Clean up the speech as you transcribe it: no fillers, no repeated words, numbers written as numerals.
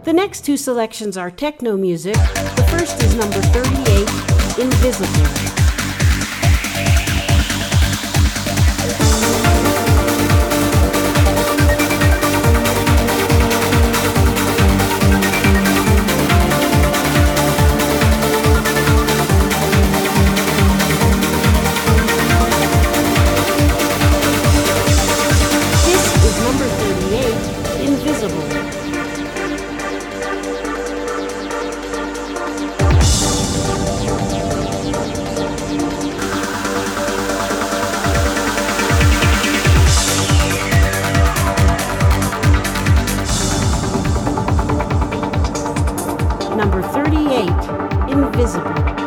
The next two selections are techno music. The first is number 38, Invisible. Number 38, Invisible.